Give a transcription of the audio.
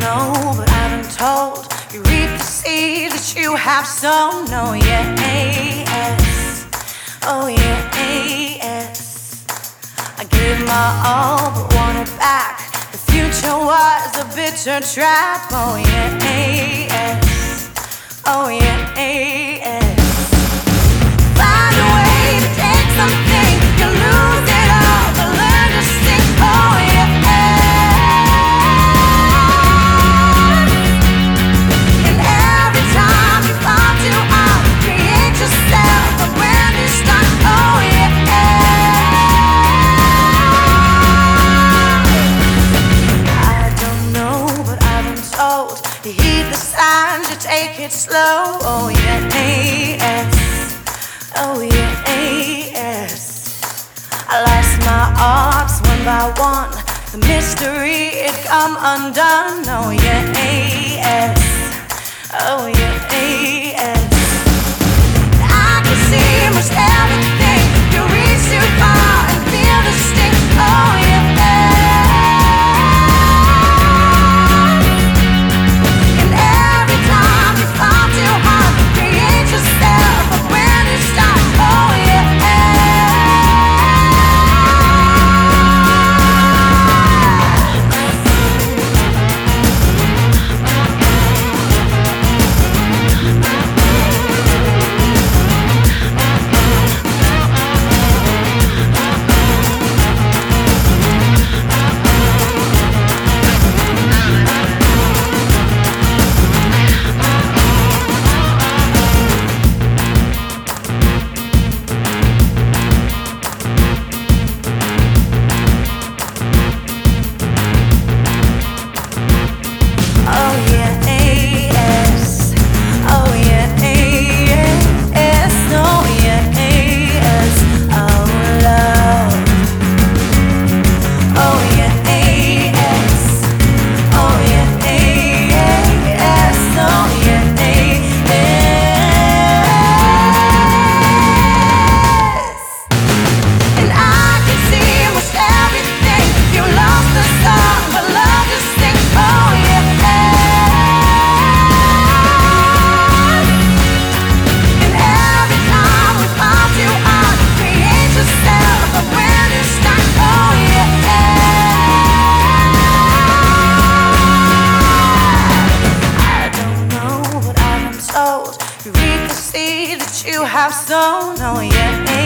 know, but I've been told you reap the seed that you have sown. Oh yeah, yes. Oh yeah, yes. I gave my all, but want it back. The future was a bitter trap. Oh yeah, yes. Oh yeah, yes. Find a way to take something, you lose it all, but learn to sing. Oh yeah. Take it slow, oh yeah, yes. Oh yeah, yes. I lost my arms one by one. The mystery had come undone. Oh yeah, yes. Oh yeah, yes. I can see most everything. You reach too far and feel the sting. Oh yeah. You reap the seed that you have sown. Oh yeah.